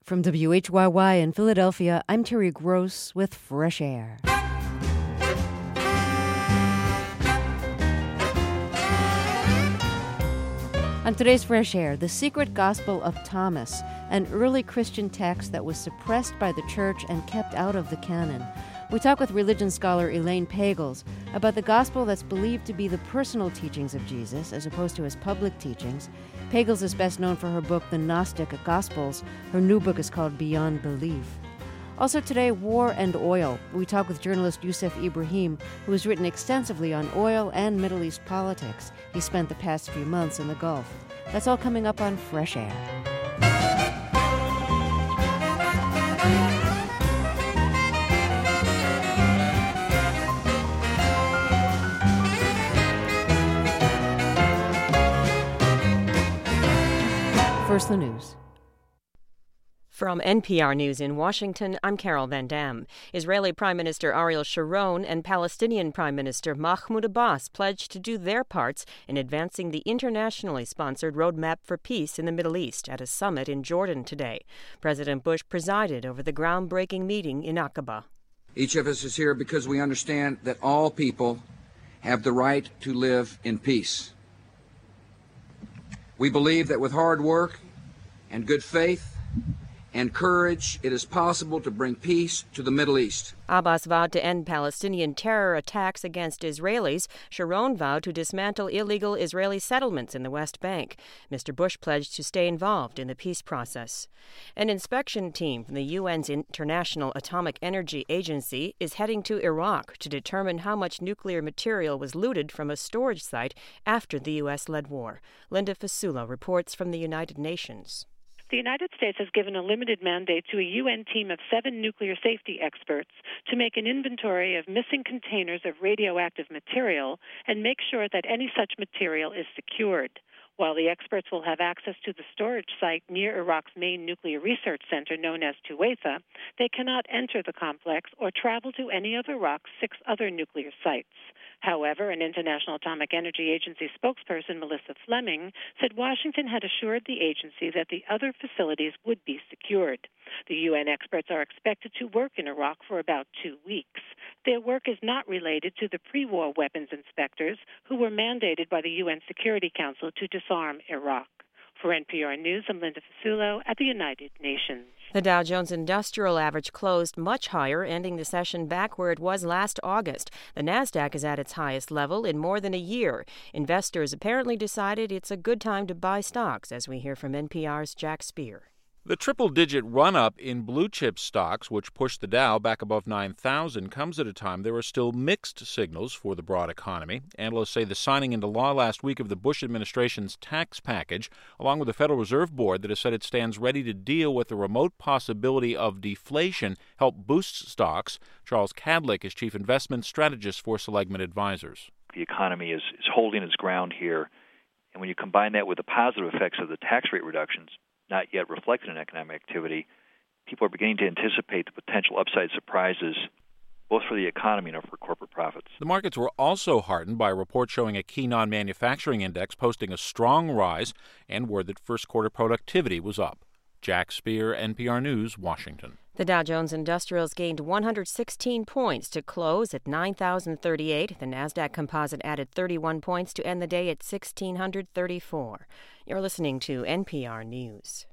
From WHYY in Philadelphia, I'm Terry Gross with Fresh Air. On today's Fresh Air, the secret gospel of Thomas, an early Christian text that was suppressed by the church and kept out of the canon. We talk with religion scholar Elaine Pagels about the gospel that's believed to be the personal teachings of Jesus as opposed to his public teachings. Pagels is best known for her book, The Gnostic Gospels. Her new book is called Beyond Belief. Also today, war and oil. We talk with journalist Youssef Ibrahim, who has written extensively on oil and Middle East politics. He spent the past few months in the Gulf. That's all coming up on Fresh Air. First, the news. From NPR News in Washington, I'm Carol Van Dam. Israeli Prime Minister Ariel Sharon and Palestinian Prime Minister Mahmoud Abbas pledged to do their parts in advancing the internationally sponsored Roadmap for Peace in the Middle East at a summit in Jordan today. President Bush presided over the groundbreaking meeting in Aqaba. Each of us is here because we understand that all people have the right to live in peace. We believe that with hard work and good faith and courage, it is possible to bring peace to the Middle East. Abbas vowed to end Palestinian terror attacks against Israelis. Sharon vowed to dismantle illegal Israeli settlements in the West Bank. Mr. Bush pledged to stay involved in the peace process. An inspection team from the UN's International Atomic Energy Agency is heading to Iraq to determine how much nuclear material was looted from a storage site after the U.S.-led war. Linda Fasula reports from the United Nations. The United States has given a limited mandate to a UN team of 7 nuclear safety experts to make an inventory of missing containers of radioactive material and make sure that any such material is secured. While the experts will have access to the storage site near Iraq's main nuclear research center known as Tuwaitha, they cannot enter the complex or travel to any of Iraq's 6 other nuclear sites. However, an International Atomic Energy Agency spokesperson, Melissa Fleming, said Washington had assured the agency that the other facilities would be secured. The UN experts are expected to work in Iraq for about 2 weeks. Their work is not related to the pre-war weapons inspectors who were mandated by the UN Security Council to disarm Iraq. For NPR News, I'm Linda Fasula at the United Nations. The Dow Jones Industrial Average closed much higher, ending the session back where it was last August. The Nasdaq is at its highest level in more than a year. Investors apparently decided it's a good time to buy stocks, as we hear from NPR's Jack Speer. The triple-digit run-up in blue-chip stocks, which pushed the Dow back above 9,000, comes at a time there are still mixed signals for the broad economy. Analysts say the signing into law last week of the Bush administration's tax package, along with the Federal Reserve Board that has said it stands ready to deal with the remote possibility of deflation, help boost stocks. Charles Cadlick is chief investment strategist for Seligman Advisors. The economy is holding its ground here, and when you combine that with the positive effects of the tax rate reductions, not yet reflected in economic activity, people are beginning to anticipate the potential upside surprises both for the economy and for corporate profits. The markets were also heartened by a report showing a key non-manufacturing index posting a strong rise and word that first quarter productivity was up. Jack Speer, NPR News, Washington. The Dow Jones Industrials gained 116 points to close at 9,038. The Nasdaq Composite added 31 points to end the day at 1,634. You're listening to NPR News.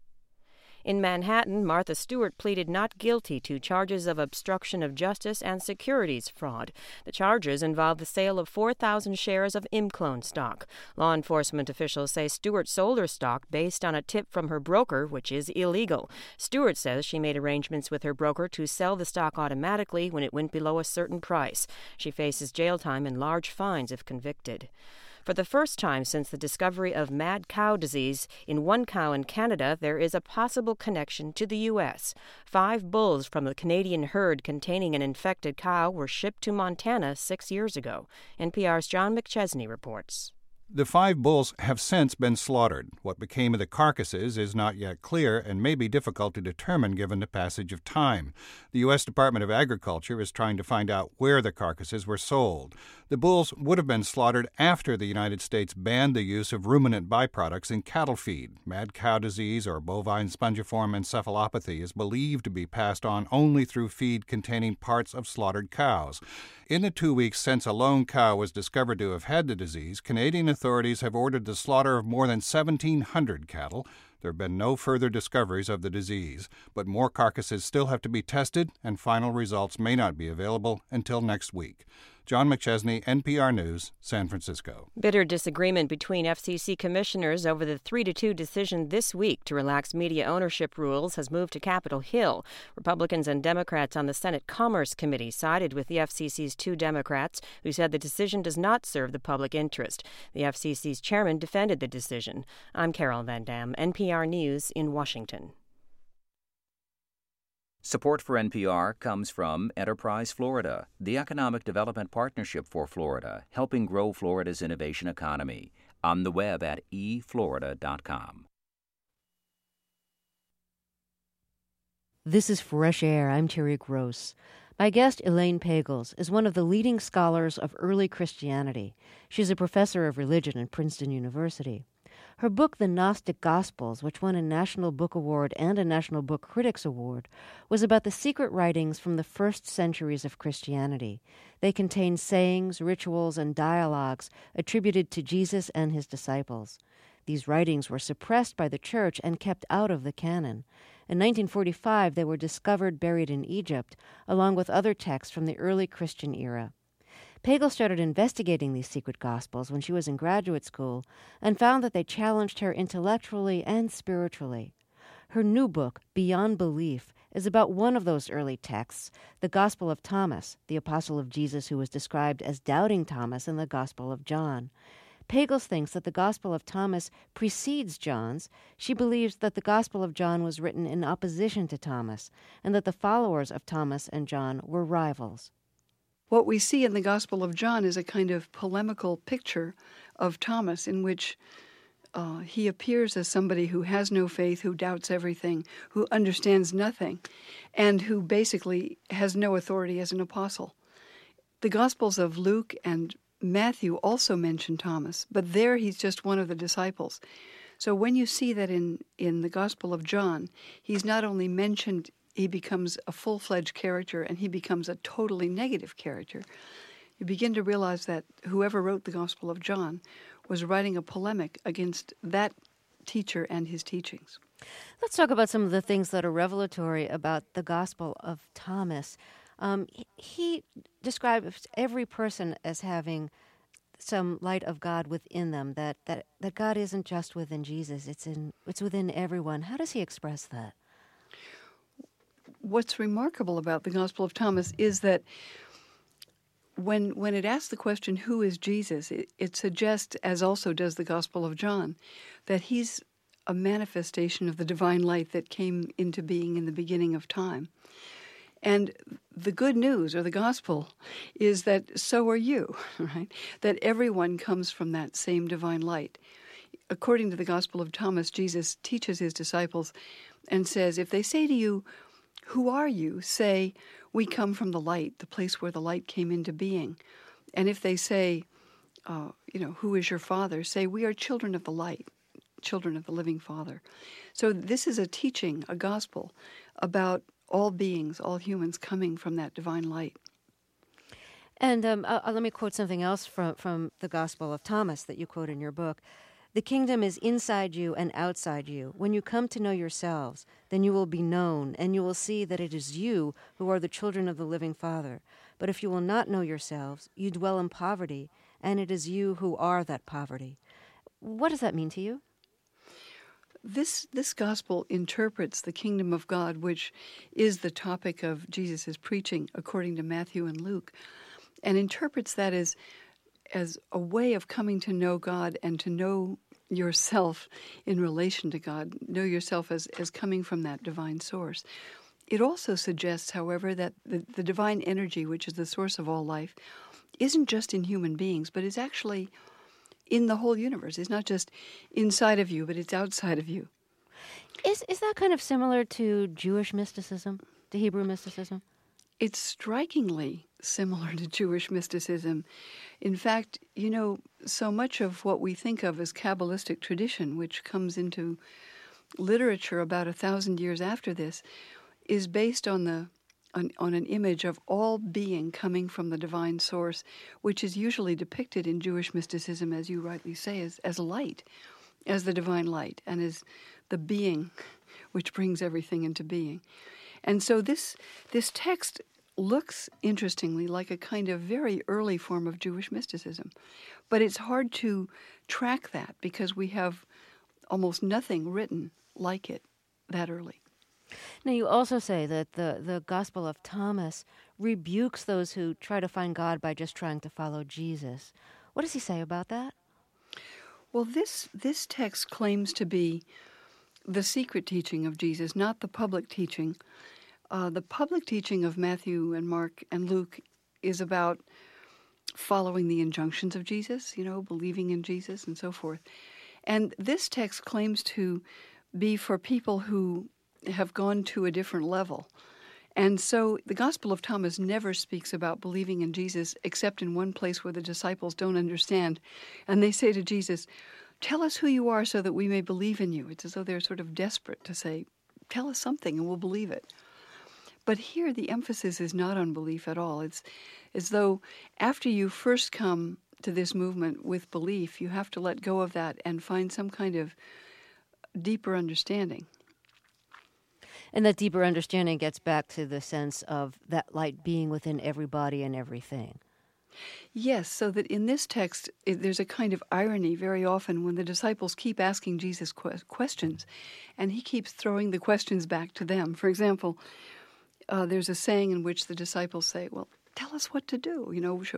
In Manhattan, Martha Stewart pleaded not guilty to charges of obstruction of justice and securities fraud. The charges involve the sale of 4,000 shares of Imclone stock. Law enforcement officials say Stewart sold her stock based on a tip from her broker, which is illegal. Stewart says she made arrangements with her broker to sell the stock automatically when it went below a certain price. She faces jail time and large fines if convicted. For the first time since the discovery of mad cow disease in one cow in Canada, there is a possible connection to the U.S. 5 bulls from the Canadian herd containing an infected cow were shipped to Montana 6 years ago. NPR's John McChesney reports. The 5 bulls have since been slaughtered. What became of the carcasses is not yet clear and may be difficult to determine given the passage of time. The U.S. Department of Agriculture is trying to find out where the carcasses were sold. The bulls would have been slaughtered after the United States banned the use of ruminant byproducts in cattle feed. Mad cow disease or bovine spongiform encephalopathy is believed to be passed on only through feed containing parts of slaughtered cows. In the 2 weeks since a lone cow was discovered to have had the disease, Canadian authorities have ordered the slaughter of more than 1,700 cattle. There have been no further discoveries of the disease, but more carcasses still have to be tested, and final results may not be available until next week. John McChesney, NPR News, San Francisco. Bitter disagreement between FCC commissioners over the 3-2 decision this week to relax media ownership rules has moved to Capitol Hill. Republicans and Democrats on the Senate Commerce Committee sided with the FCC's 2 Democrats, who said the decision does not serve the public interest. The FCC's chairman defended the decision. I'm Carol Van Dam, NPR News in Washington. Support for NPR comes from Enterprise Florida, the economic development partnership for Florida, helping grow Florida's innovation economy. On the web at eflorida.com. This is Fresh Air. I'm Terry Gross. My guest, Elaine Pagels, is one of the leading scholars of early Christianity. She's a professor of religion at Princeton University. Her book, The Gnostic Gospels, which won a National Book Award and a National Book Critics Award, was about the secret writings from the first centuries of Christianity. They contain sayings, rituals, and dialogues attributed to Jesus and his disciples. These writings were suppressed by the church and kept out of the canon. In 1945, they were discovered buried in Egypt, along with other texts from the early Christian era. Pagels started investigating these secret gospels when she was in graduate school and found that they challenged her intellectually and spiritually. Her new book, Beyond Belief, is about one of those early texts, the Gospel of Thomas, the apostle of Jesus who was described as doubting Thomas in the Gospel of John. Pagels thinks that the Gospel of Thomas precedes John's. She believes that the Gospel of John was written in opposition to Thomas, and that the followers of Thomas and John were rivals. What we see in the Gospel of John is a kind of polemical picture of Thomas in which he appears as somebody who has no faith, who doubts everything, who understands nothing, and who basically has no authority as an apostle. The Gospels of Luke and Matthew also mention Thomas, but there he's just one of the disciples. So when you see that in the Gospel of John, he's not only mentioned, he becomes a full-fledged character, and he becomes a totally negative character. You begin to realize that whoever wrote the Gospel of John was writing a polemic against that teacher and his teachings. Let's talk about some of the things that are revelatory about the Gospel of Thomas. He describes every person as having some light of God within them, that God isn't just within Jesus, it's within everyone. How does he express that? What's remarkable about the Gospel of Thomas is that when it asks the question, who is Jesus, it suggests, as also does the Gospel of John, that he's a manifestation of the divine light that came into being in the beginning of time. And the good news, or the gospel, is that so are you, right? That everyone comes from that same divine light. According to the Gospel of Thomas, Jesus teaches his disciples and says, if they say to you, who are you? Say, we come from the light, the place where the light came into being. And if they say, who is your father? Say, we are children of the light, children of the living Father. So this is a teaching, a gospel, about all beings, all humans coming from that divine light. And let me quote something else from the Gospel of Thomas that you quote in your book. The kingdom is inside you and outside you. When you come to know yourselves, then you will be known, and you will see that it is you who are the children of the living Father. But if you will not know yourselves, you dwell in poverty, and it is you who are that poverty. What does that mean to you? This gospel interprets the kingdom of God, which is the topic of Jesus' preaching, according to Matthew and Luke, and interprets that as a way of coming to know God and to know yourself in relation to God, know yourself as coming from that divine source. It also suggests, however, that the divine energy, which is the source of all life, isn't just in human beings, but is actually in the whole universe. It's not just inside of you, but it's outside of you. Is that kind of similar to Jewish mysticism, to Hebrew mysticism? It's strikingly similar to Jewish mysticism. In fact, so much of what we think of as Kabbalistic tradition, which comes into literature about 1,000 years after this, is based on an image of all being coming from the divine source, which is usually depicted in Jewish mysticism, as you rightly say, as light, as the divine light, and as the being which brings everything into being. And so this text looks, interestingly, like a kind of very early form of Jewish mysticism. But it's hard to track that because we have almost nothing written like it that early. Now, you also say that the Gospel of Thomas rebukes those who try to find God by just trying to follow Jesus. What does he say about that? Well, this text claims to be the secret teaching of Jesus, not the public teaching. The public teaching of Matthew and Mark and Luke is about following the injunctions of Jesus, believing in Jesus and so forth. And this text claims to be for people who have gone to a different level. And so the Gospel of Thomas never speaks about believing in Jesus except in one place where the disciples don't understand. And they say to Jesus, "Tell us who you are so that we may believe in you." It's as though they're sort of desperate to say, "Tell us something and we'll believe it." But here the emphasis is not on belief at all. It's as though after you first come to this movement with belief, you have to let go of that and find some kind of deeper understanding. And that deeper understanding gets back to the sense of that light being within everybody and everything. Yes, so that in this text, there's a kind of irony very often when the disciples keep asking Jesus questions, and he keeps throwing the questions back to them. For example, there's a saying in which the disciples say, "Well, tell us what to do.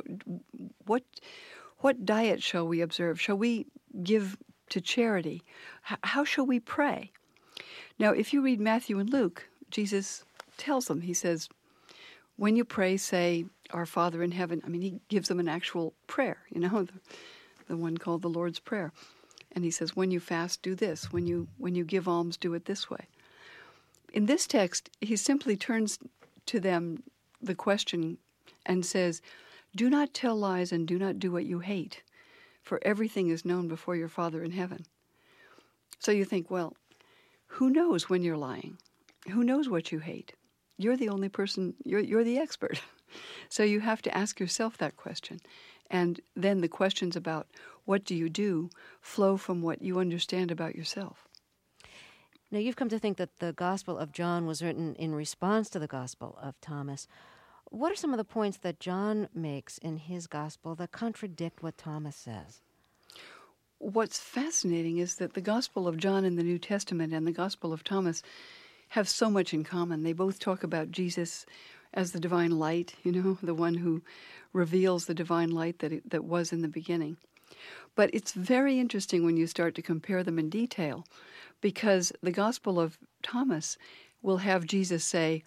What diet shall we observe? Shall we give to charity? How shall we pray?" Now, if you read Matthew and Luke, Jesus tells them, he says, when you pray, say, "Our Father in heaven." I mean, he gives them an actual prayer, the one called the Lord's Prayer. And he says, when you fast, do this. When you give alms, do it this way. In this text, he simply turns to them the question and says, "Do not tell lies and do not do what you hate, for everything is known before your Father in heaven." So you think, well, who knows when you're lying? Who knows what you hate? You're the only person, you're the expert. So you have to ask yourself that question. And then the questions about what do you do flow from what you understand about yourself. Now, you've come to think that the Gospel of John was written in response to the Gospel of Thomas. What are some of the points that John makes in his Gospel that contradict what Thomas says? What's fascinating is that the Gospel of John in the New Testament and the Gospel of Thomas have so much in common. They both talk about Jesus as the divine light, the one who reveals the divine light that was in the beginning. But it's very interesting when you start to compare them in detail, because the Gospel of Thomas will have Jesus say,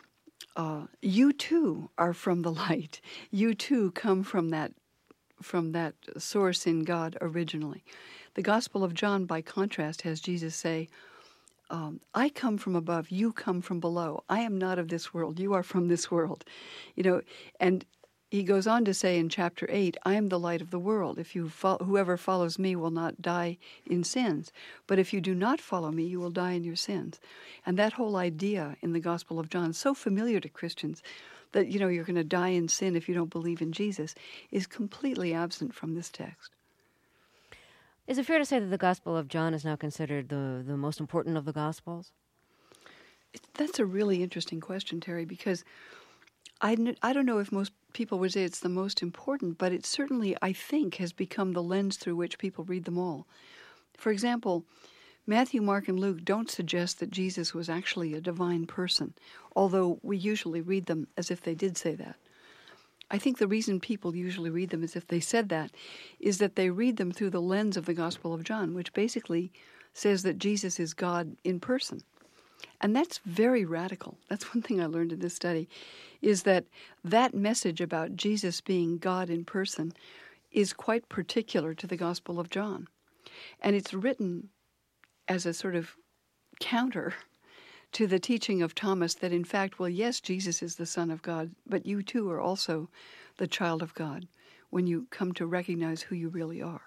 "You too are from the light. You too come from that source in God originally." The Gospel of John, by contrast, has Jesus say, "I come from above, you come from below. I am not of this world, you are from this world." And he goes on to say in chapter 8, "I am the light of the world. Whoever follows me will not die in sins. But if you do not follow me, you will die in your sins." And that whole idea in the Gospel of John, so familiar to Christians, that, you're going to die in sin if you don't believe in Jesus, is completely absent from this text. Is it fair to say that the Gospel of John is now considered the most important of the Gospels? That's a really interesting question, Terry, because I don't know if most people would say it's the most important, but it certainly, I think, has become the lens through which people read them all. For example, Matthew, Mark, and Luke don't suggest that Jesus was actually a divine person, although we usually read them as if they did say that. I think the reason people usually read them as if they said that is that they read them through the lens of the Gospel of John, which basically says that Jesus is God in person. And that's very radical. That's one thing I learned in this study, is that message about Jesus being God in person is quite particular to the Gospel of John. And it's written as a sort of counter to the teaching of Thomas that, in fact, well, yes, Jesus is the Son of God, but you too are also the child of God when you come to recognize who you really are.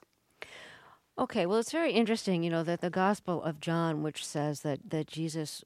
Okay, well, it's very interesting, that the Gospel of John, which says that Jesus,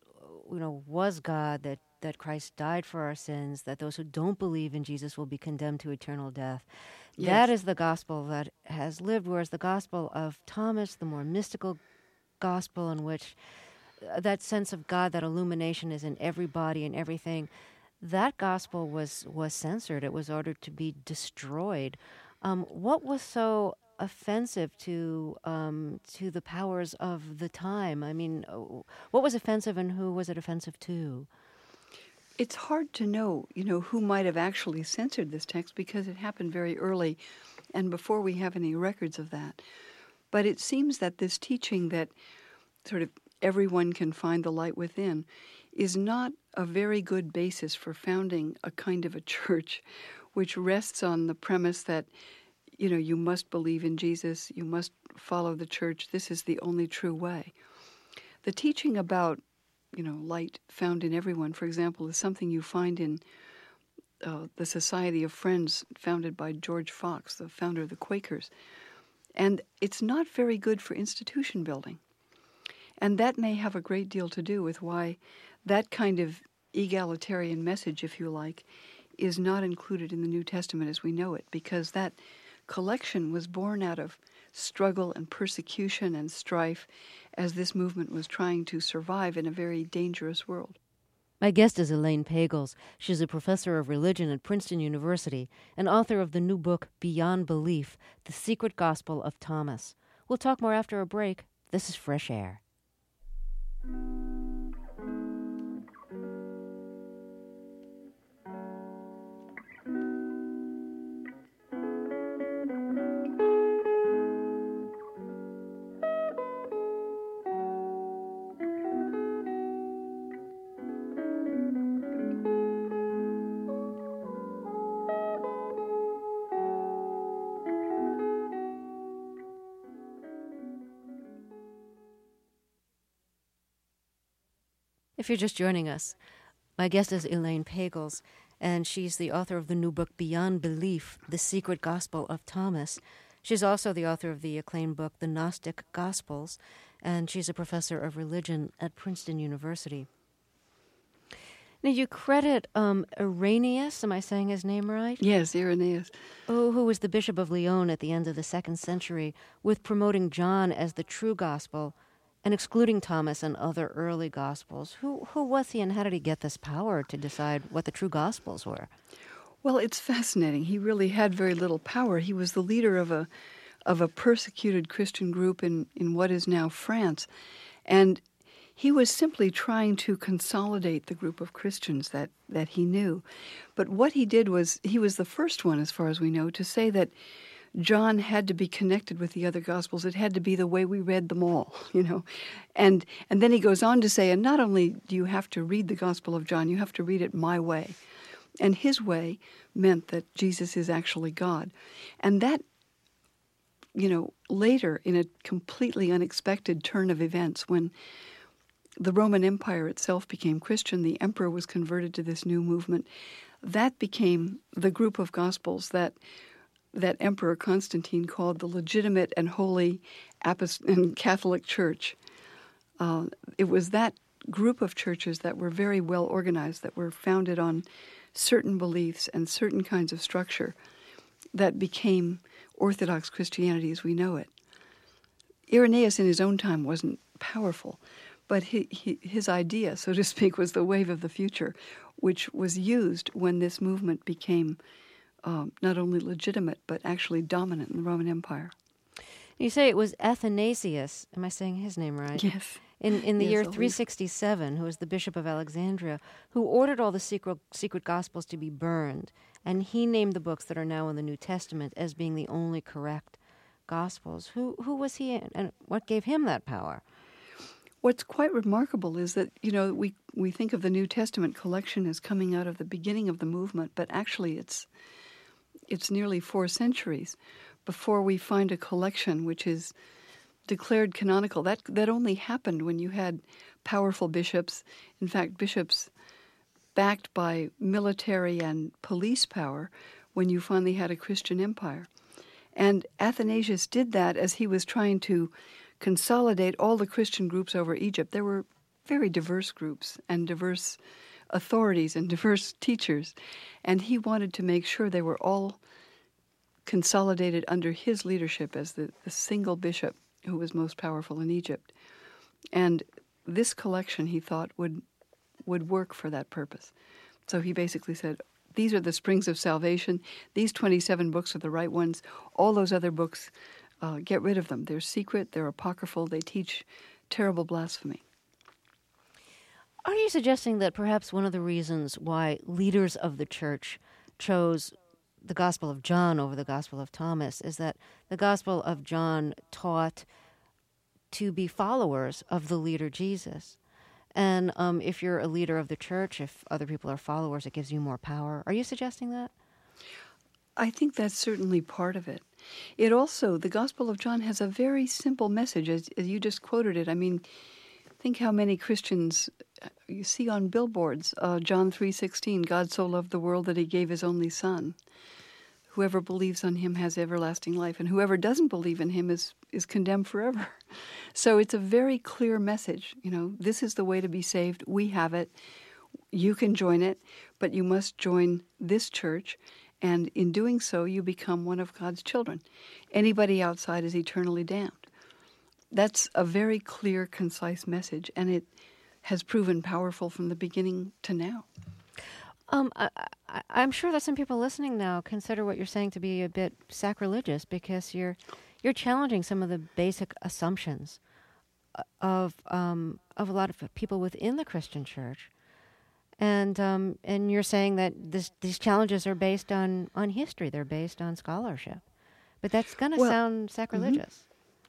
was God, that Christ died for our sins, that those who don't believe in Jesus will be condemned to eternal death. Yes. That is the gospel that has lived, whereas the Gospel of Thomas, the more mystical gospel in which that sense of God, that illumination is in everybody and everything, that gospel was censored. It was ordered to be destroyed. What was so offensive to the powers of the time? I mean, what was offensive and who was it offensive to? It's hard to know, who might have actually censored this text because it happened very early and before we have any records of that. But it seems that this teaching that sort of everyone can find the light within is not a very good basis for founding a kind of a church which rests on the premise that, you must believe in Jesus, you must follow the church, this is the only true way. The teaching about, light found in everyone, for example, is something you find in the Society of Friends founded by George Fox, the founder of the Quakers. And it's not very good for institution building. And that may have a great deal to do with why that kind of egalitarian message, if you like, is not included in the New Testament as we know it, because that collection was born out of struggle and persecution and strife as this movement was trying to survive in a very dangerous world. My guest is Elaine Pagels. She's a professor of religion at Princeton University and author of the new book, Beyond Belief, The Secret Gospel of Thomas. We'll talk more after a break. This is Fresh Air. If you're just joining us, my guest is Elaine Pagels, and she's the author of the new book, Beyond Belief, The Secret Gospel of Thomas. She's also the author of the acclaimed book, The Gnostic Gospels, and she's a professor of religion at Princeton University. Now, you credit Irenaeus, am I saying his name right? Yes, Irenaeus. Who was the Bishop of Lyon at the end of the 2nd century, with promoting John as the true gospel and excluding Thomas and other early Gospels. Who was he, and how did he get this power to decide what the true Gospels were? Well, it's fascinating. He really had very little power. He was the leader of a persecuted Christian group in what is now France. And he was simply trying to consolidate the group of Christians that he knew. But what he did was, he was the first one, as far as we know, to say that John had to be connected with the other Gospels. It had to be the way we read them all, And then he goes on to say, and not only do you have to read the Gospel of John, you have to read it my way. And his way meant that Jesus is actually God. And that, later, in a completely unexpected turn of events, when the Roman Empire itself became Christian, the emperor was converted to this new movement, that became the group of Gospels that Emperor Constantine called the legitimate and holy and Catholic Church. It was that group of churches that were very well organized, that were founded on certain beliefs and certain kinds of structure, that became Orthodox Christianity as we know it. Irenaeus in his own time wasn't powerful, but his idea, so to speak, was the wave of the future, which was used when this movement became not only legitimate, but actually dominant in the Roman Empire. You say it was Athanasius, am I saying his name right? Yes. In the year 367, who was the Bishop of Alexandria, who ordered all the secret Gospels to be burned, and he named the books that are now in the New Testament as being the only correct Gospels. Who was he, and what gave him that power? What's quite remarkable is that, we think of the New Testament collection as coming out of the beginning of the movement, but actually it's nearly 4 centuries. before we find a collection which is declared canonical. That only happened when you had powerful bishops, in fact, bishops backed by military and police power, when you finally had a Christian empire. And Athanasius did that as he was trying to consolidate all the Christian groups over Egypt. There were very diverse groups and diverse authorities and diverse teachers, and he wanted to make sure they were all consolidated under his leadership as the single bishop who was most powerful in Egypt. And this collection, he thought, would work for that purpose. So he basically said, these are the springs of salvation. These 27 books are the right ones. All those other books, get rid of them. They're secret, they're apocryphal, they teach terrible blasphemy. Are you suggesting that perhaps one of the reasons why leaders of the church chose the Gospel of John over the Gospel of Thomas is that the Gospel of John taught to be followers of the leader Jesus? And if you're a leader of the church, if other people are followers, it gives you more power. Are you suggesting that? I think that's certainly part of it. It also, the Gospel of John has a very simple message, as you just quoted it. I mean, think how many Christians you see on billboards, John 3:16, God so loved the world that he gave his only son. Whoever believes on him has everlasting life, and whoever doesn't believe in him is condemned forever. So it's a very clear message. You know, this is the way to be saved. We have it. You can join it, but you must join this church, and in doing so, you become one of God's children. Anybody outside is eternally damned. That's a very clear, concise message, and it has proven powerful from the beginning to now. I'm sure that some people listening now consider what you're saying to be a bit sacrilegious, because you're challenging some of the basic assumptions of a lot of people within the Christian church, and you're saying that these challenges are based on history, they're based on scholarship, but that's going to sound sacrilegious.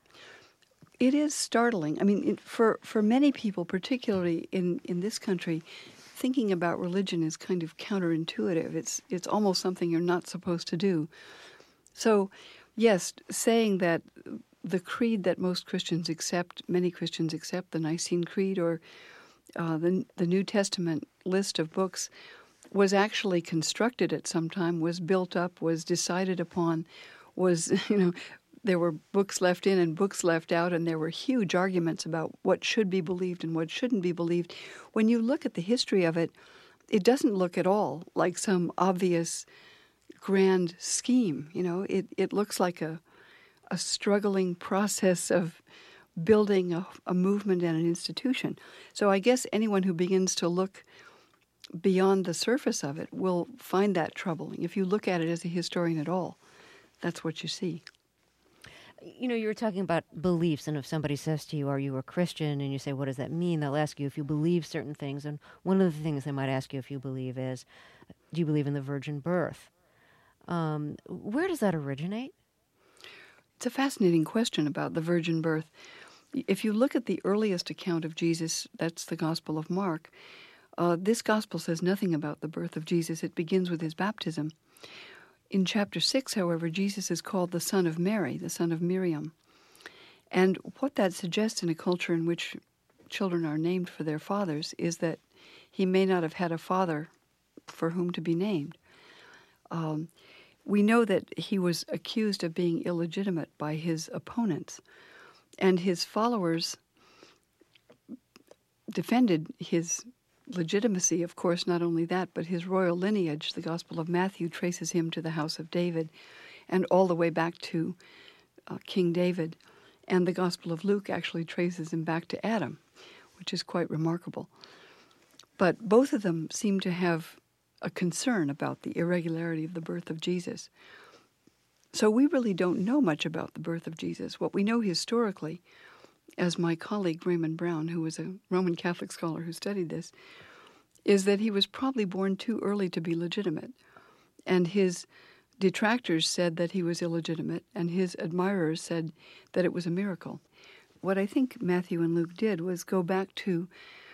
It is startling. I mean, for many people, particularly in this country, thinking about religion is kind of counterintuitive. It's almost something you're not supposed to do. So, yes, saying that the creed that most Christians accept, many Christians accept, the Nicene Creed or the New Testament list of books, was actually constructed at some time, was built up, was decided upon, was, there were books left in and books left out, and there were huge arguments about what should be believed and what shouldn't be believed. When you look at the history of it, it doesn't look at all like some obvious grand scheme. It looks like a struggling process of building a movement and an institution. So I guess anyone who begins to look beyond the surface of it will find that troubling. If you look at it as a historian at all, that's what you see. You were talking about beliefs, and if somebody says to you, are you a Christian? And you say, what does that mean? They'll ask you if you believe certain things. And one of the things they might ask you if you believe is, do you believe in the virgin birth? Where does that originate? It's a fascinating question about the virgin birth. If you look at the earliest account of Jesus, that's the Gospel of Mark, this Gospel says nothing about the birth of Jesus. It begins with his baptism. In chapter 6, however, Jesus is called the son of Mary, the son of Miriam. And what that suggests in a culture in which children are named for their fathers is that he may not have had a father for whom to be named. We know that he was accused of being illegitimate by his opponents, and his followers defended his legitimacy, of course, not only that, but his royal lineage. The Gospel of Matthew traces him to the house of David and all the way back to King David. And the Gospel of Luke actually traces him back to Adam, which is quite remarkable. But both of them seem to have a concern about the irregularity of the birth of Jesus. So we really don't know much about the birth of Jesus. What we know historically, as my colleague Raymond Brown, who was a Roman Catholic scholar who studied this, is that he was probably born too early to be legitimate. And his detractors said that he was illegitimate, and his admirers said that it was a miracle. What I think Matthew and Luke did was go back to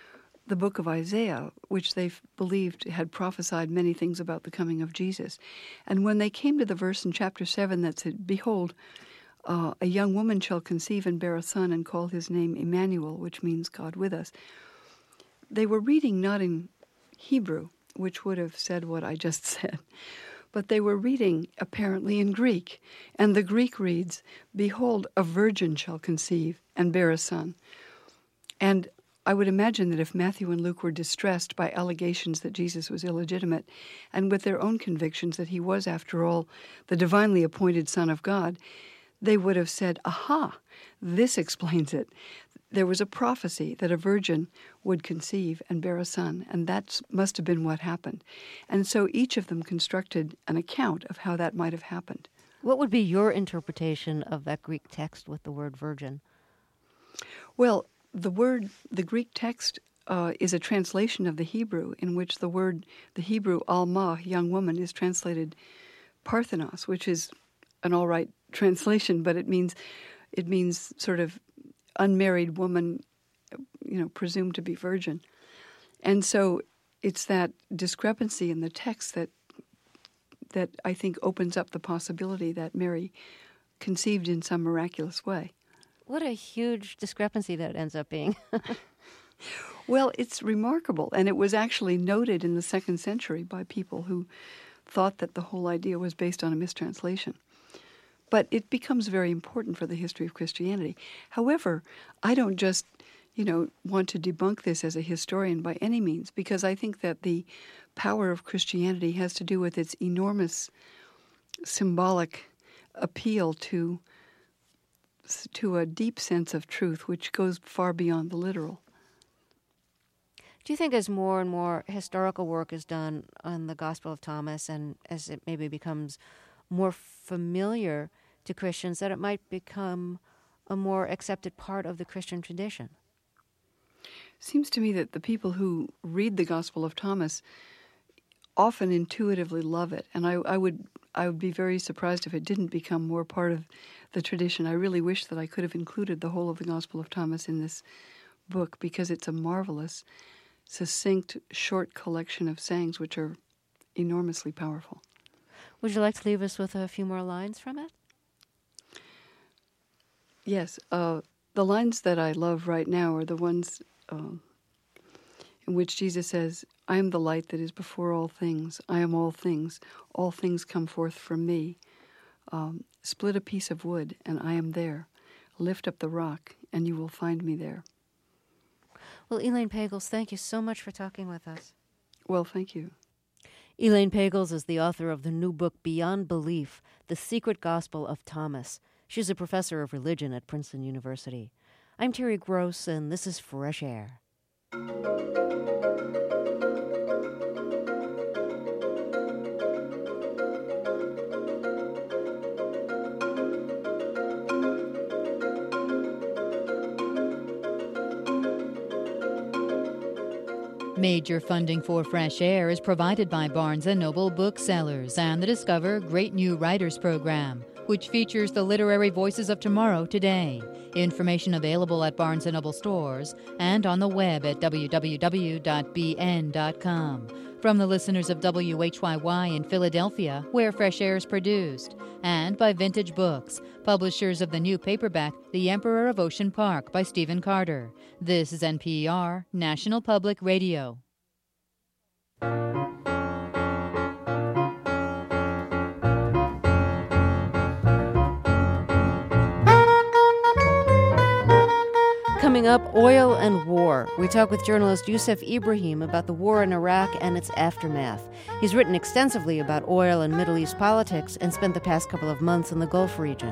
the book of Isaiah, which they believed had prophesied many things about the coming of Jesus. And when they came to the verse in chapter 7 that said, "Behold, a young woman shall conceive and bear a son and call his name Emmanuel," which means God with us, they were reading not in Hebrew, which would have said what I just said, but they were reading apparently in Greek. And the Greek reads, "Behold, a virgin shall conceive and bear a son." And I would imagine that if Matthew and Luke were distressed by allegations that Jesus was illegitimate, and with their own convictions that he was, after all, the divinely appointed Son of God, they would have said, "Aha, this explains it. There was a prophecy that a virgin would conceive and bear a son, and that must have been what happened." And so each of them constructed an account of how that might have happened. What would be your interpretation of that Greek text with the word virgin? Well, the Greek text is a translation of the Hebrew, in which the Hebrew alma, young woman, is translated Parthenos, which is an all right translation, but it means sort of unmarried woman, presumed to be virgin. And so it's that discrepancy in the text that I think opens up the possibility that Mary conceived in some miraculous way. What a huge discrepancy that ends up being. Well, it's remarkable, and it was actually noted in the 2nd century by people who thought that the whole idea was based on a mistranslation. But it becomes very important for the history of Christianity. However, I don't just, want to debunk this as a historian by any means, because I think that the power of Christianity has to do with its enormous symbolic appeal to a deep sense of truth, which goes far beyond the literal. Do you think as more and more historical work is done on the Gospel of Thomas, and as it maybe becomes more familiar to Christians, that it might become a more accepted part of the Christian tradition? Seems to me that the people who read the Gospel of Thomas often intuitively love it, and I would be very surprised if it didn't become more part of the tradition. I really wish that I could have included the whole of the Gospel of Thomas in this book, because it's a marvelous, succinct, short collection of sayings which are enormously powerful. Would you like to leave us with a few more lines from it? Yes. The lines that I love right now are the ones in which Jesus says, "I am the light that is before all things. I am all things. All things come forth from me. Split a piece of wood, and I am there. Lift up the rock, and you will find me there." Well, Elaine Pagels, thank you so much for talking with us. Well, thank you. Elaine Pagels is the author of the new book, Beyond Belief, The Secret Gospel of Thomas. She's a professor of religion at Princeton University. I'm Terry Gross, and this is Fresh Air. Major funding for Fresh Air is provided by Barnes & Noble Booksellers and the Discover Great New Writers Program, which features the literary voices of tomorrow today. Information available at Barnes & Noble stores and on the web at www.bn.com. From the listeners of WHYY in Philadelphia, where Fresh Air is produced, and by Vintage Books, publishers of the new paperback The Emperor of Ocean Park by Stephen Carter. This is NPR, National Public Radio. Coming up, oil and war. We talk with journalist Youssef Ibrahim about the war in Iraq and its aftermath. He's written extensively about oil and Middle East politics and spent the past couple of months in the Gulf region.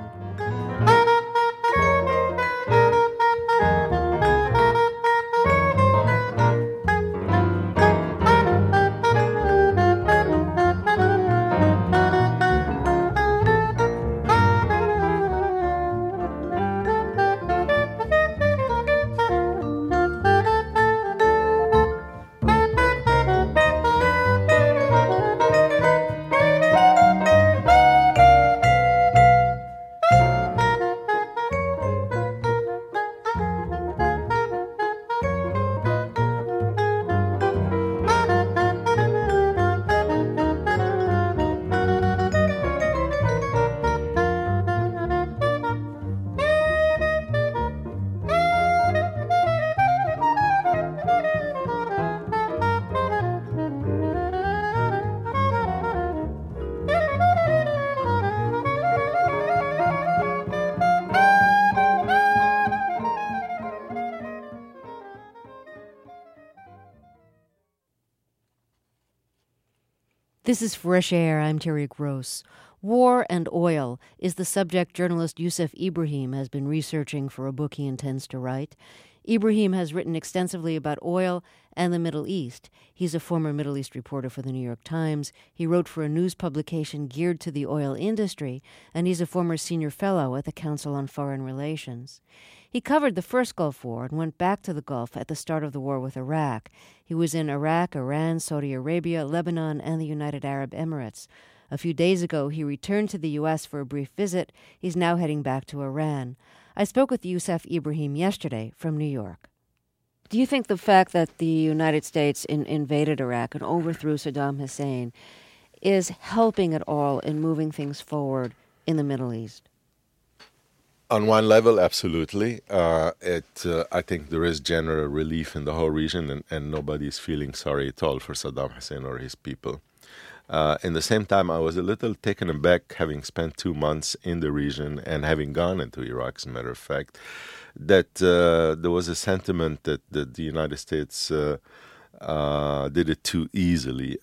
This is Fresh Air. I'm Terry Gross. War and oil is the subject journalist Yusef Ibrahim has been researching for a book he intends to write. Ibrahim has written extensively about oil and the Middle East. He's a former Middle East reporter for the New York Times. He wrote for a news publication geared to the oil industry, and he's a former senior fellow at the Council on Foreign Relations. He covered the first Gulf War and went back to the Gulf at the start of the war with Iraq. He was in Iraq, Iran, Saudi Arabia, Lebanon, and the United Arab Emirates. A few days ago, he returned to the U.S. for a brief visit. He's now heading back to Iran. I spoke with Yusef Ibrahim yesterday from New York. Do you think the fact that the United States invaded Iraq and overthrew Saddam Hussein is helping at all in moving things forward in the Middle East? On one level, absolutely. I think there is general relief in the whole region, and nobody's feeling sorry at all for Saddam Hussein or his people. In the same time, I was a little taken aback, having spent 2 months in the region and having gone into Iraq, as a matter of fact, that there was a sentiment that the United States did it too easily.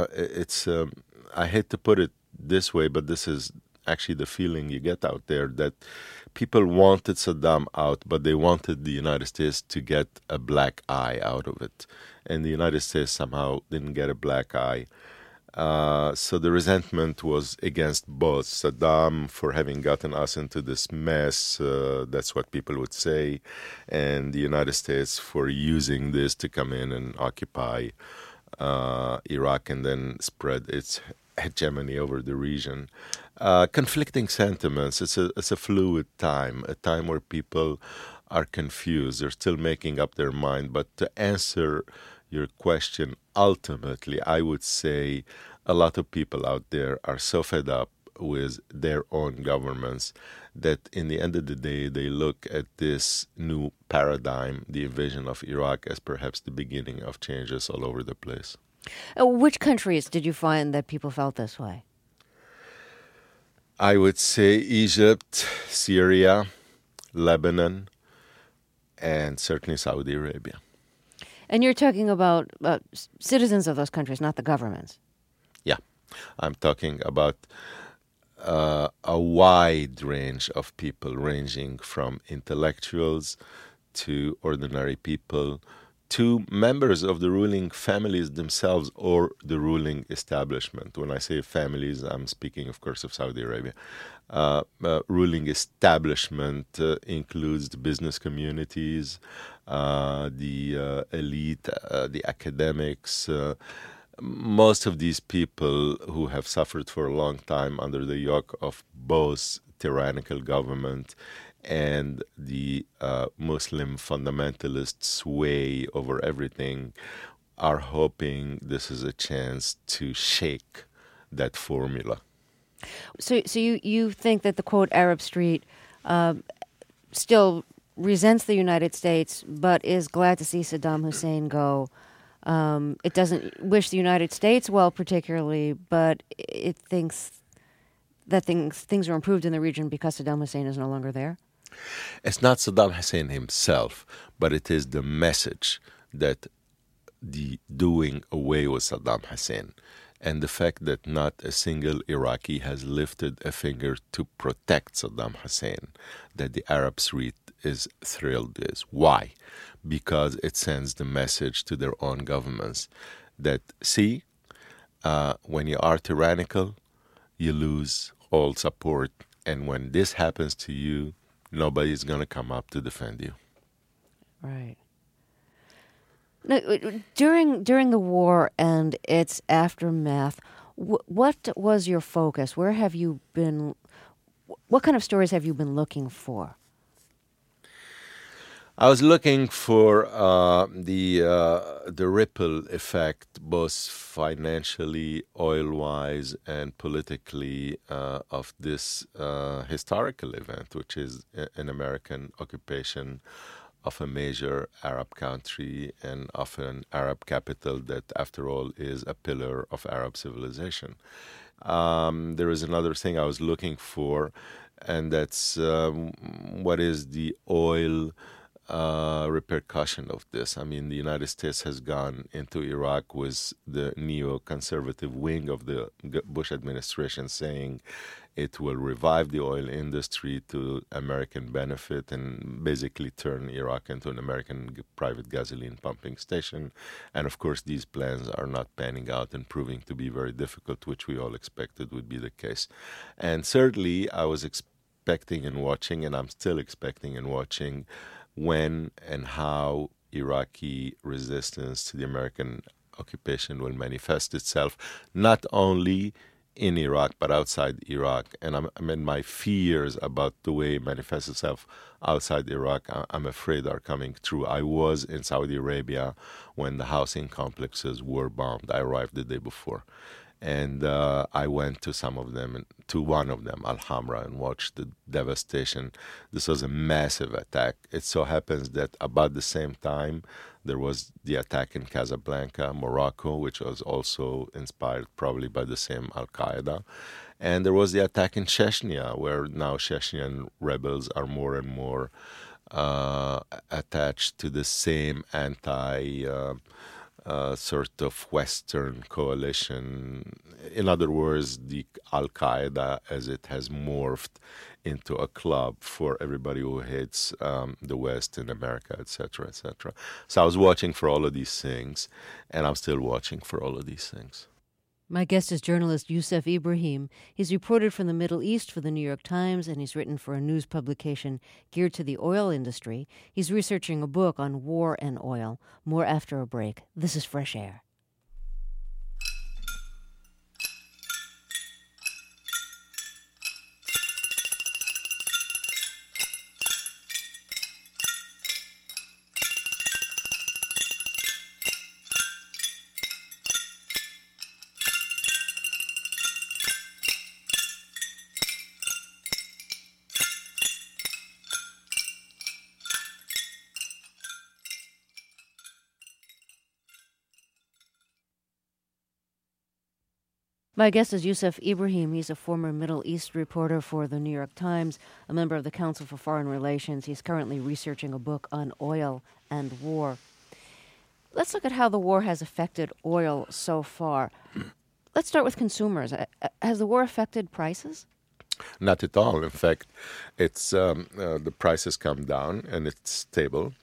I hate to put it this way, but this is actually the feeling you get out there, that people wanted Saddam out, but they wanted the United States to get a black eye out of it. And the United States somehow didn't get a black eye. So the resentment was against both Saddam for having gotten us into this mess, that's what people would say, and the United States for using this to come in and occupy Iraq and then spread its hegemony over the region. Conflicting sentiments. It's a fluid time, a time where people are confused. They're still making up their mind. But to answer your question, ultimately, I would say a lot of people out there are so fed up with their own governments that in the end of the day, they look at this new paradigm, the invasion of Iraq, as perhaps the beginning of changes all over the place. Which countries did you find that people felt this way? I would say Egypt, Syria, Lebanon, and certainly Saudi Arabia. And you're talking about citizens of those countries, not the governments. Yeah, I'm talking about a wide range of people, ranging from intellectuals to ordinary people to members of the ruling families themselves or the ruling establishment. When I say families, I'm speaking, of course, of Saudi Arabia. Ruling establishment includes the business communities, the elite, the academics. Most of these people who have suffered for a long time under the yoke of both tyrannical government and the Muslim fundamentalist sway over everything are hoping this is a chance to shake that formula. So you think that the, quote, Arab Street still resents the United States but is glad to see Saddam Hussein go. It doesn't wish the United States well particularly, but it thinks that things are improved in the region because Saddam Hussein is no longer there? It's not Saddam Hussein himself, but it is the message that the doing away with Saddam Hussein and the fact that not a single Iraqi has lifted a finger to protect Saddam Hussein, that the Arab Street is thrilled with. Why? Because it sends the message to their own governments that, see, when you are tyrannical, you lose all support. And when this happens to you, nobody's going to come up to defend you. Right. Now, during the war and its aftermath, what was your focus? Where have you been? What kind of stories have you been looking for? I was looking for the ripple effect, both financially, oil-wise, and politically, of this historical event, which is an American occupation of a major Arab country and of an Arab capital that, after all, is a pillar of Arab civilization. There is another thing I was looking for, and that's what is the oil repercussion of this. I mean, the United States has gone into Iraq with the neoconservative wing of the Bush administration saying it will revive the oil industry to American benefit and basically turn Iraq into an American private gasoline pumping station. And of course, these plans are not panning out and proving to be very difficult, which we all expected would be the case. And thirdly, I was expecting and watching, and I'm still expecting and watching, when and how Iraqi resistance to the American occupation will manifest itself, not only in Iraq but outside Iraq. And my fears about the way it manifests itself outside Iraq, I'm afraid are coming true. I was in Saudi Arabia when the housing complexes were bombed. I arrived the day before. And I went to some of them, to one of them, Al-Hamra, and watched the devastation. This was a massive attack. It so happens that about the same time, there was the attack in Casablanca, Morocco, which was also inspired probably by the same Al-Qaeda. And there was the attack in Chechnya, where now Chechen rebels are more and more attached to the same sort of Western coalition. In other words, the Al-Qaeda, as it has morphed into a club for everybody who hates the West and America, etc., etc. So I was watching for all of these things, and I'm still watching for all of these things. My guest is journalist Yusef Ibrahim. He's reported from the Middle East for the New York Times, and he's written for a news publication geared to the oil industry. He's researching a book on war and oil. More after a break. This is Fresh Air. My guest is Yusef Ibrahim. He's a former Middle East reporter for the New York Times, a member of the Council for Foreign Relations. He's currently researching a book on oil and war. Let's look at how the war has affected oil so far. Let's start with consumers. Has the war affected prices? Not at all. In fact, it's the prices come down and it's stable.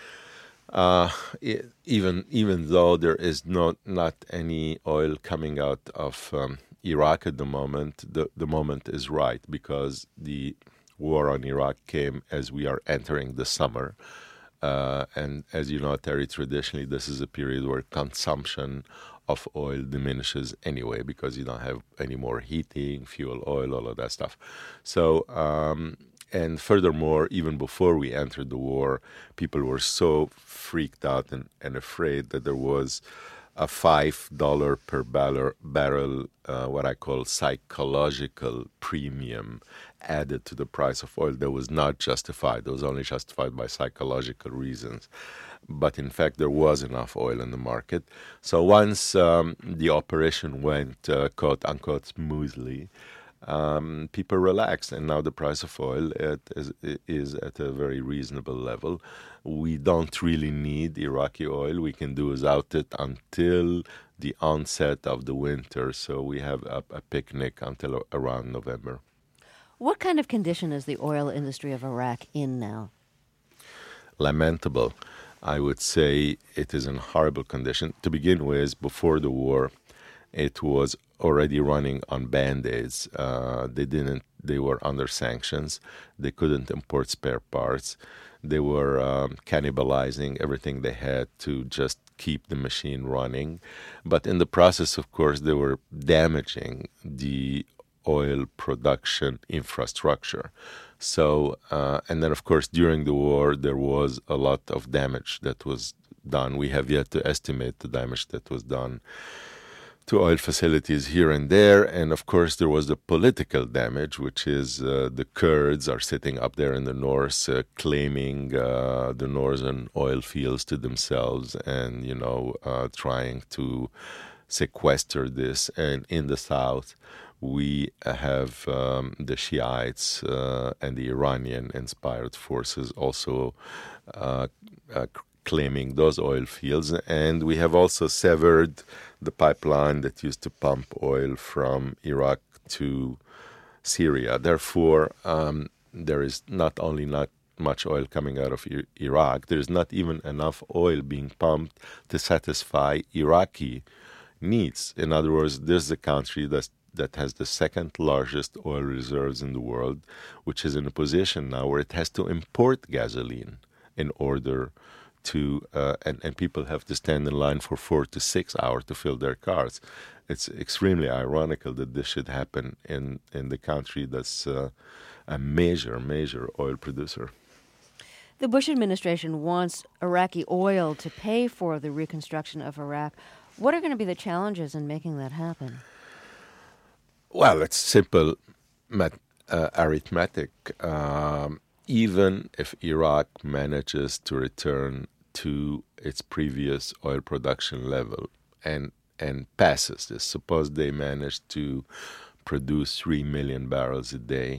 Even though there is not any oil coming out of Iraq at the moment, the moment is right, because the war on Iraq came as we are entering the summer. And as you know, Terry, traditionally this is a period where consumption of oil diminishes anyway, because you don't have any more heating, fuel oil, all of that stuff. So, and furthermore, even before we entered the war, people were so freaked out and afraid that there was a $5 per barrel, what I call psychological premium added to the price of oil that was not justified. It was only justified by psychological reasons. But in fact, there was enough oil in the market. So once the operation went, quote unquote, smoothly, people relaxed, and now the price of oil is at a very reasonable level. We don't really need Iraqi oil. We can do without it until the onset of the winter, so we have a picnic until around November. What kind of condition is the oil industry of Iraq in now? Lamentable. I would say it is in horrible condition. To begin with, before the war, it was already running on Band-Aids. They were under sanctions. They couldn't import spare parts. They were cannibalizing everything they had to just keep the machine running. But in the process, of course, they were damaging the oil production infrastructure. So, and then, of course, during the war, there was a lot of damage that was done. We have yet to estimate the damage that was done to oil facilities here and there. And of course, there was the political damage, which is the Kurds are sitting up there in the north, claiming the northern oil fields to themselves and, trying to sequester this. And in the south, we have the Shiites and the Iranian-inspired forces also claiming those oil fields. And we have also severed the pipeline that used to pump oil from Iraq to Syria. Therefore, there is not only not much oil coming out of Iraq, there is not even enough oil being pumped to satisfy Iraqi needs. In other words, this is a country that has the second largest oil reserves in the world, which is in a position now where it has to import gasoline in order to, and people have to stand in line for 4 to 6 hours to fill their cars. It's extremely ironical that this should happen in the country that's a major oil producer. The Bush administration wants Iraqi oil to pay for the reconstruction of Iraq. What are going to be the challenges in making that happen? Well, it's simple arithmetic. Even if Iraq manages to return to its previous oil production level and passes this, suppose they manage to produce 3 million barrels a day,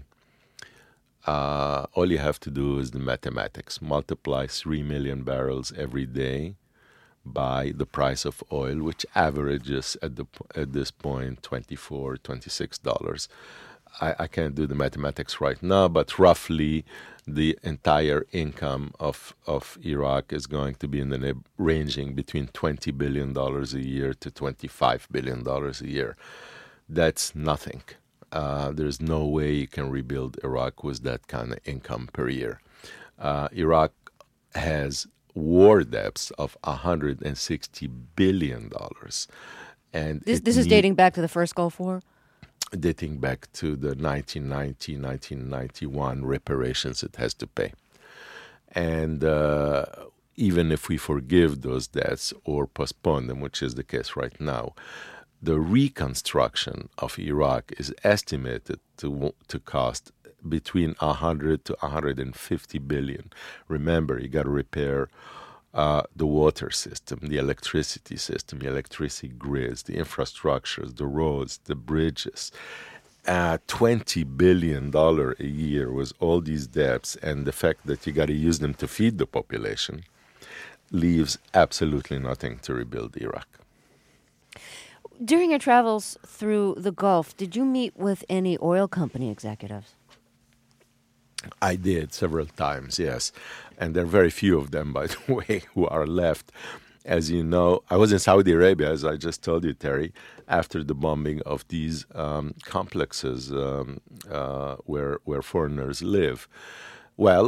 all you have to do is the mathematics. Multiply 3 million barrels every day by the price of oil, which averages at this point $24, $26. I can't do the mathematics right now, but roughly the entire income of Iraq is going to be ranging between $20 billion a year to $25 billion a year. That's nothing. There's no way you can rebuild Iraq with that kind of income per year. Iraq has war debts of $160 billion. And this is dating back to the first Gulf War? Dating back to the 1990, 1991 reparations it has to pay. And even if we forgive those debts or postpone them, which is the case right now, the reconstruction of Iraq is estimated to cost between 100 to 150 billion. Remember, you got to repair the water system, the electricity system, the electricity grids, the infrastructures, the roads, the bridges. $20 billion a year with all these debts, and the fact that you got to use them to feed the population leaves absolutely nothing to rebuild Iraq. During your travels through the Gulf, did you meet with any oil company executives? I did several times, yes. And there are very few of them, by the way, who are left. As you know, I was in Saudi Arabia, as I just told you, Terry, after the bombing of these complexes where foreigners live. Well,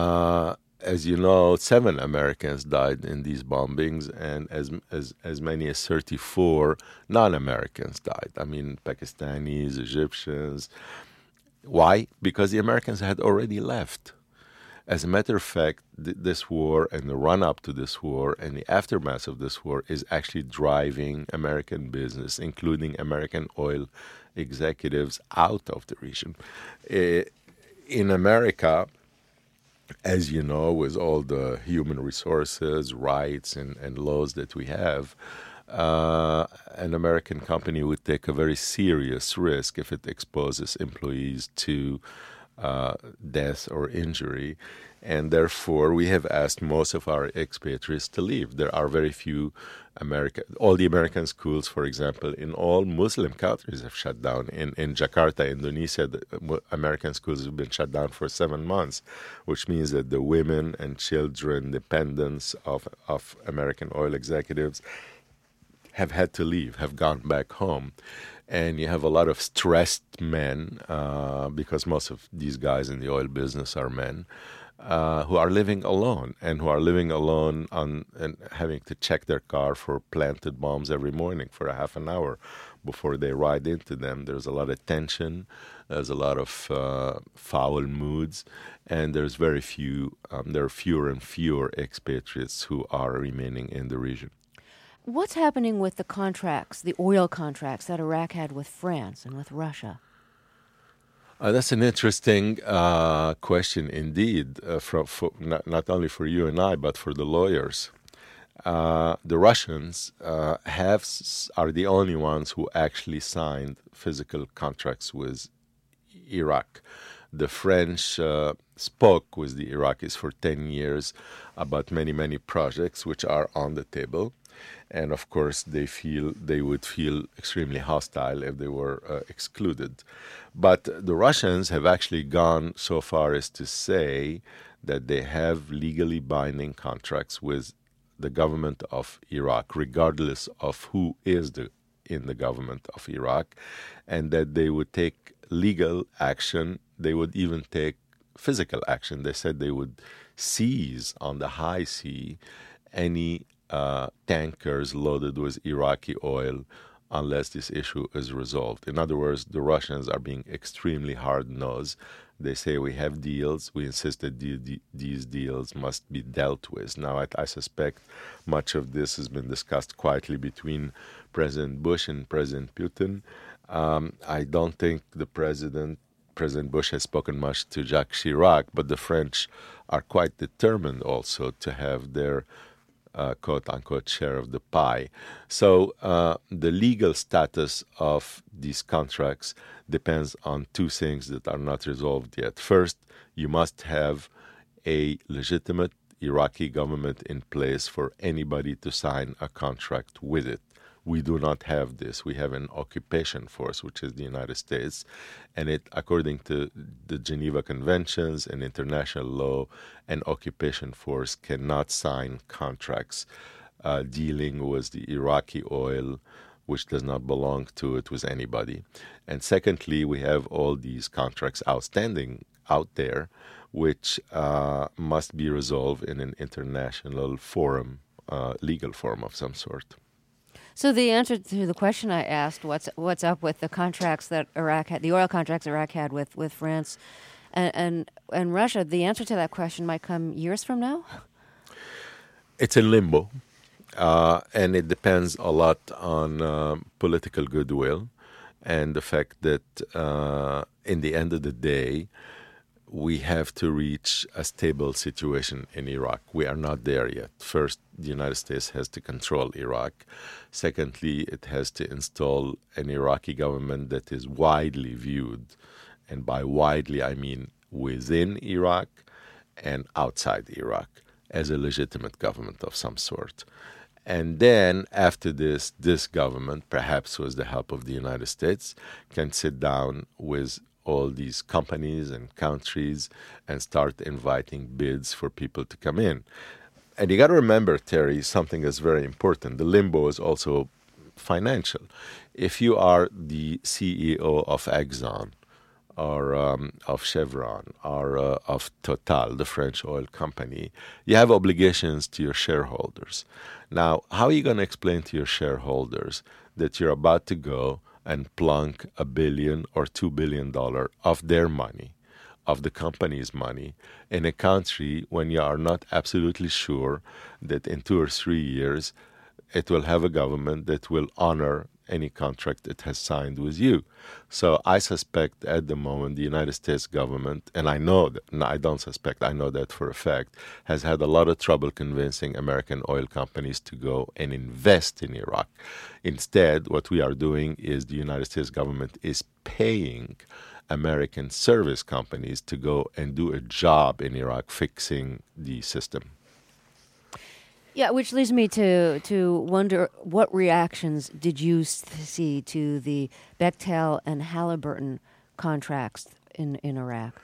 as you know, 7 Americans died in these bombings, and as many as 34 non-Americans died. I mean, Pakistanis, Egyptians. Why? Because the Americans had already left. As a matter of fact, this war and the run-up to this war and the aftermath of this war is actually driving American business, including American oil executives, out of the region. In America, as you know, with all the human resources, rights, and laws that we have, an American company would take a very serious risk if it exposes employees to death or injury. And therefore, we have asked most of our expatriates to leave. There are very few all the American schools, for example, in all Muslim countries have shut down. In Jakarta, Indonesia, the American schools have been shut down for 7 months, which means that the women and children, dependents of American oil executives, have had to leave, have gone back home. And you have a lot of stressed men, because most of these guys in the oil business are men, who are living alone, and who are living alone and having to check their car for planted bombs every morning for a half an hour before they ride into them. There's a lot of tension. There's a lot of foul moods. And there's very few, there are fewer and fewer expatriates who are remaining in the region. What's happening with the contracts, the oil contracts that Iraq had with France and with Russia? That's an interesting question indeed, for not only for you and I, but for the lawyers. The Russians are the only ones who actually signed physical contracts with Iraq. The French spoke with the Iraqis for 10 years about many, many projects which are on the table. And of course, they would feel extremely hostile if they were excluded. But the Russians have actually gone so far as to say that they have legally binding contracts with the government of Iraq, regardless of who is in the government of Iraq, and that they would take legal action. They would even take physical action. They said they would seize on the high sea any tankers loaded with Iraqi oil unless this issue is resolved. In other words, the Russians are being extremely hard-nosed. They say we have deals. We insist that these deals must be dealt with. Now, I suspect much of this has been discussed quietly between President Bush and President Putin. I don't think President Bush has spoken much to Jacques Chirac, but the French are quite determined also to have their quote-unquote share of the pie. So the legal status of these contracts depends on two things that are not resolved yet. First, you must have a legitimate Iraqi government in place for anybody to sign a contract with it. We do not have this. We have an occupation force, which is the United States, and it, according to the Geneva Conventions and international law, an occupation force cannot sign contracts dealing with the Iraqi oil, which does not belong to it, with anybody. And secondly, we have all these contracts outstanding out there, which must be resolved in an international forum, legal forum of some sort. So the answer to the question I asked, what's up with the contracts that Iraq had, the oil contracts Iraq had with France and Russia, the answer to that question might come years from now? It's in limbo, and it depends a lot on political goodwill and the fact that in the end of the day, we have to reach a stable situation in Iraq. We are not there yet. First, the United States has to control Iraq. Secondly, it has to install an Iraqi government that is widely viewed, and by widely I mean within Iraq and outside Iraq, as a legitimate government of some sort. And then after this government, perhaps with the help of the United States, can sit down with all these companies and countries and start inviting bids for people to come in. And you got to remember, Terry, something that's very important. The limbo is also financial. If you are the CEO of Exxon or of Chevron or of Total, the French oil company, you have obligations to your shareholders. Now, how are you going to explain to your shareholders that you're about to go and plunk $1 billion or $2 billion of their money, of the company's money, in a country when you are not absolutely sure that in 2 or 3 years it will have a government that will honor any contract it has signed with you? So I suspect at the moment the United States government, and I know that, no, I don't suspect, I know that for a fact, has had a lot of trouble convincing American oil companies to go and invest in Iraq. Instead, what we are doing is the United States government is paying American service companies to go and do a job in Iraq fixing the system. Yeah, which leads me to wonder, what reactions did you see to the Bechtel and Halliburton contracts in Iraq?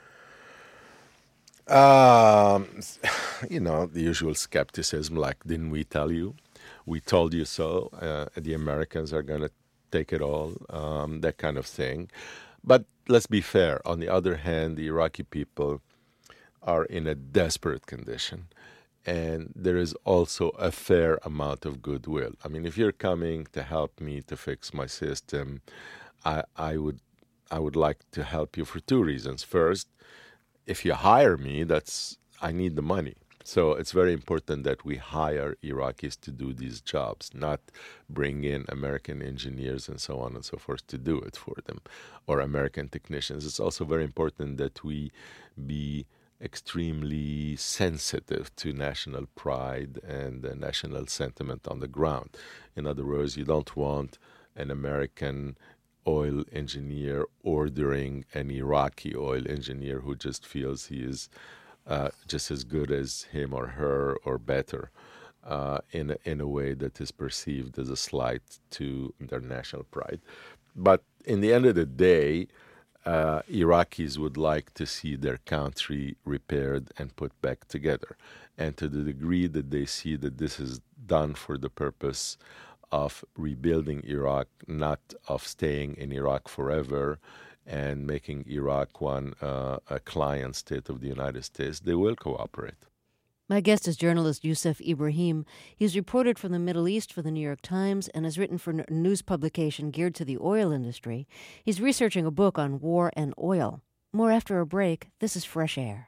You know, the usual skepticism, like, didn't we tell you? We told you so. The Americans are going to take it all, that kind of thing. But let's be fair. On the other hand, the Iraqi people are in a desperate condition. And there is also a fair amount of goodwill. I mean, if you're coming to help me to fix my system, I would like to help you for two reasons. First, if you hire me, I need the money. So it's very important that we hire Iraqis to do these jobs, not bring in American engineers and so on and so forth to do it for them, or American technicians. It's also very important that we be extremely sensitive to national pride and national sentiment on the ground. In other words, you don't want an American oil engineer ordering an Iraqi oil engineer who just feels he is just as good as him or her or better in a way that is perceived as a slight to their national pride. But in the end of the day, Iraqis would like to see their country repaired and put back together. And to the degree that they see that this is done for the purpose of rebuilding Iraq, not of staying in Iraq forever and making Iraq a client state of the United States, they will cooperate. My guest is journalist Yousef Ibrahim. He's reported from the Middle East for the New York Times and has written for a news publication geared to the oil industry. He's researching a book on war and oil. More after a break. This is Fresh Air.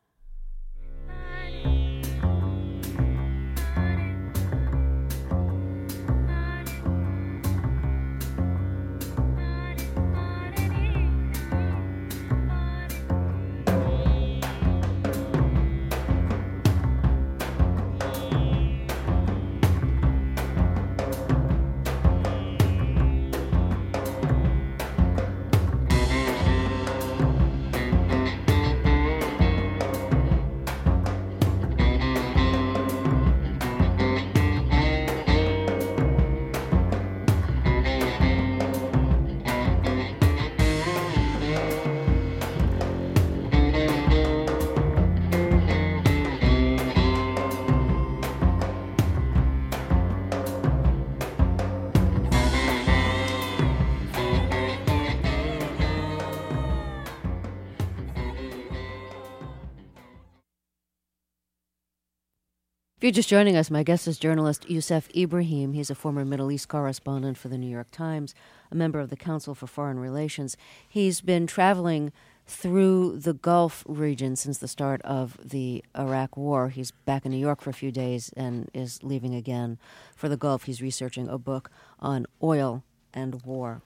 If you're just joining us, my guest is journalist Yousef Ibrahim. He's a former Middle East correspondent for the New York Times, a member of the Council for Foreign Relations. He's been traveling through the Gulf region since the start of the Iraq War. He's back in New York for a few days and is leaving again for the Gulf. He's researching a book on oil and war.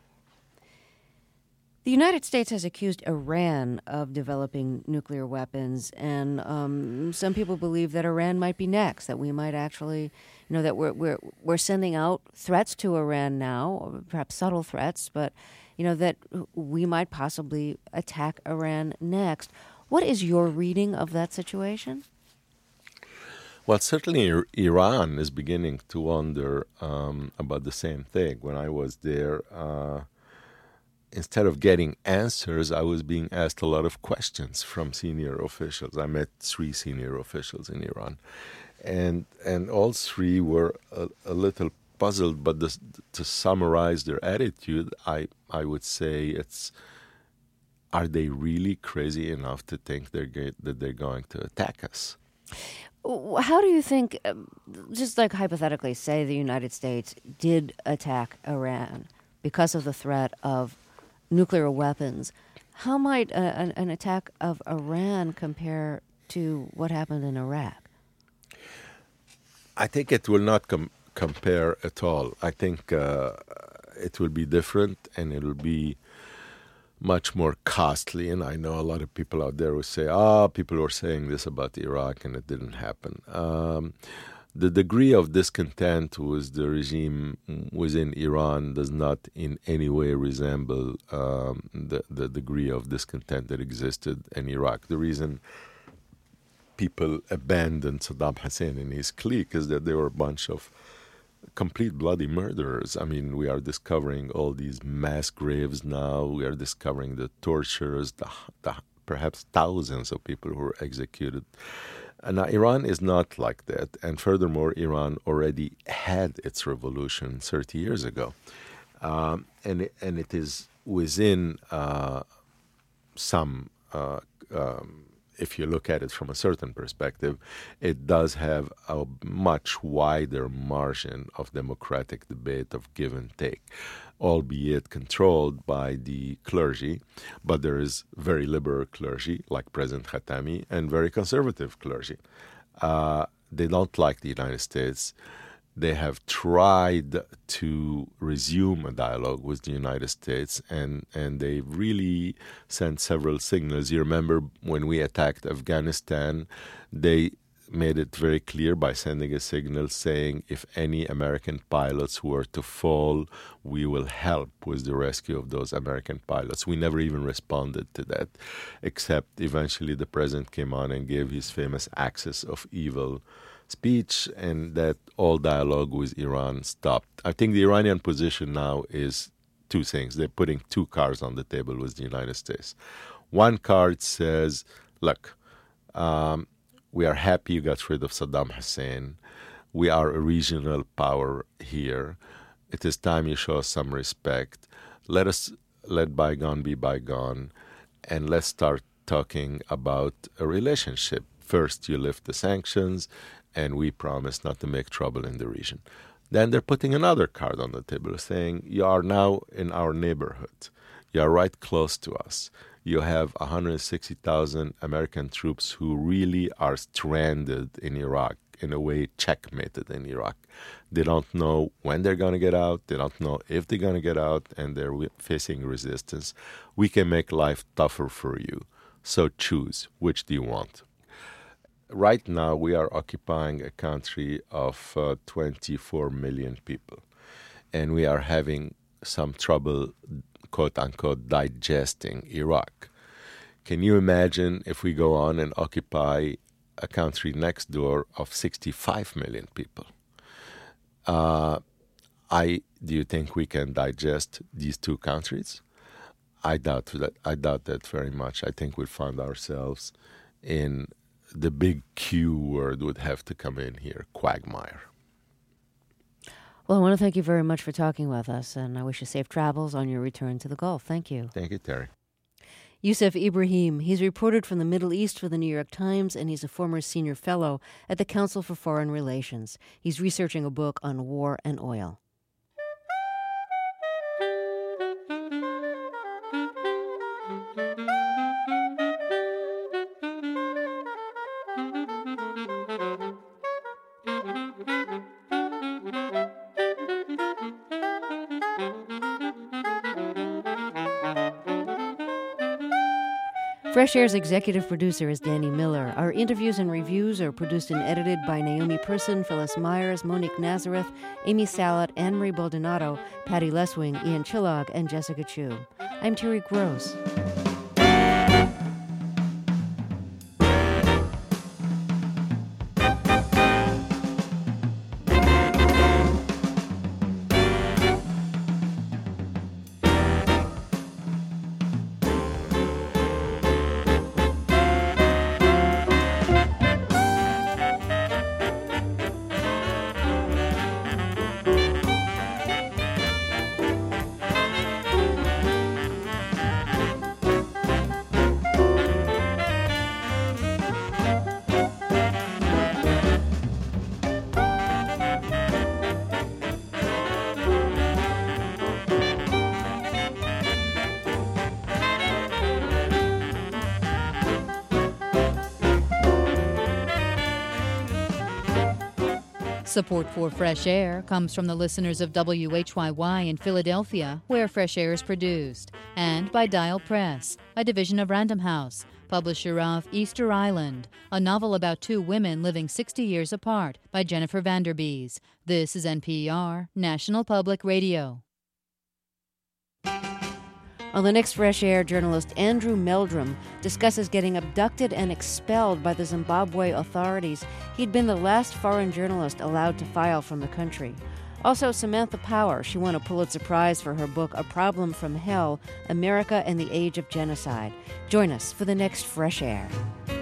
The United States has accused Iran of developing nuclear weapons, and some people believe that Iran might be next, that we might actually, that we're sending out threats to Iran now, or perhaps subtle threats, but, that we might possibly attack Iran next. What is your reading of that situation? Well, certainly Iran is beginning to wonder about the same thing. When I was there, instead of getting answers, I was being asked a lot of questions from senior officials. I met 3 senior officials in Iran, and all 3 were a little puzzled. But to summarize their attitude, I would say it's: are they really crazy enough to think that they're going to attack us? How do you think, just like hypothetically, say the United States did attack Iran because of the threat of nuclear weapons, how might an attack of Iran compare to what happened in Iraq? I think it will not compare at all. I think it will be different, and it will be much more costly. And I know a lot of people out there will say, people were saying this about Iraq and it didn't happen. The degree of discontent with the regime within Iran does not in any way resemble the degree of discontent that existed in Iraq. The reason people abandoned Saddam Hussein and his clique is that they were a bunch of complete bloody murderers. I mean, we are discovering all these mass graves now. We are discovering the tortures, the perhaps thousands of people who were executed. Now, Iran is not like that. And furthermore, Iran already had its revolution 30 years ago. And it is within some, if you look at it from a certain perspective, it does have a much wider margin of democratic debate, of give and take, albeit controlled by the clergy. But there is very liberal clergy, like President Khatami, and very conservative clergy. They don't like the United States They have tried to resume a dialogue with the United States, and they really sent several signals. You remember when we attacked Afghanistan, they made it very clear by sending a signal saying if any American pilots were to fall, we will help with the rescue of those American pilots. We never even responded to that, except eventually the president came on and gave his famous Axis of Evil speech, and that all dialogue with Iran stopped. I think the Iranian position now is two things. They're putting two cards on the table with the United States. One card says, look, we are happy you got rid of Saddam Hussein. We are a regional power here. It is time you show us some respect. Let bygone be bygone, and let's start talking about a relationship. First, you lift the sanctions, and we promise not to make trouble in the region. Then they're putting another card on the table saying, you are now in our neighborhood. You are right close to us. You have 160,000 American troops who really are stranded in Iraq, in a way checkmated in Iraq. They don't know when they're going to get out. They don't know if they're going to get out, and they're facing resistance. We can make life tougher for you. So choose. Which do you want? Right now, we are occupying a country of 24 million people, and we are having some trouble, quote-unquote, digesting Iraq. Can you imagine if we go on and occupy a country next door of 65 million people? Do you think we can digest these two countries? I doubt that very much. I think we'll find ourselves in the big Q word would have to come in here, quagmire. Well, I want to thank you very much for talking with us, and I wish you safe travels on your return to the Gulf. Thank you. Thank you, Terry. Youssef Ibrahim. He's reported from the Middle East for the New York Times, and he's a former senior fellow at the Council for Foreign Relations. He's researching a book on war and oil. Fresh Air's executive producer is Danny Miller. Our interviews and reviews are produced and edited by Naomi Person, Phyllis Myers, Monique Nazareth, Amy Salat, Anne-Marie Baldonado, Patty Leswing, Ian Chillog, and Jessica Chu. I'm Terry Gross. Support for Fresh Air comes from the listeners of WHYY in Philadelphia, where Fresh Air is produced, and by Dial Press, a division of Random House, publisher of Easter Island, a novel about two women living 60 years apart by Jennifer Vanderbees. This is NPR, National Public Radio. On the next Fresh Air, journalist Andrew Meldrum discusses getting abducted and expelled by the Zimbabwe authorities. He'd been the last foreign journalist allowed to file from the country. Also, Samantha Power. She won a Pulitzer Prize for her book, A Problem from Hell, America and the Age of Genocide. Join us for the next Fresh Air.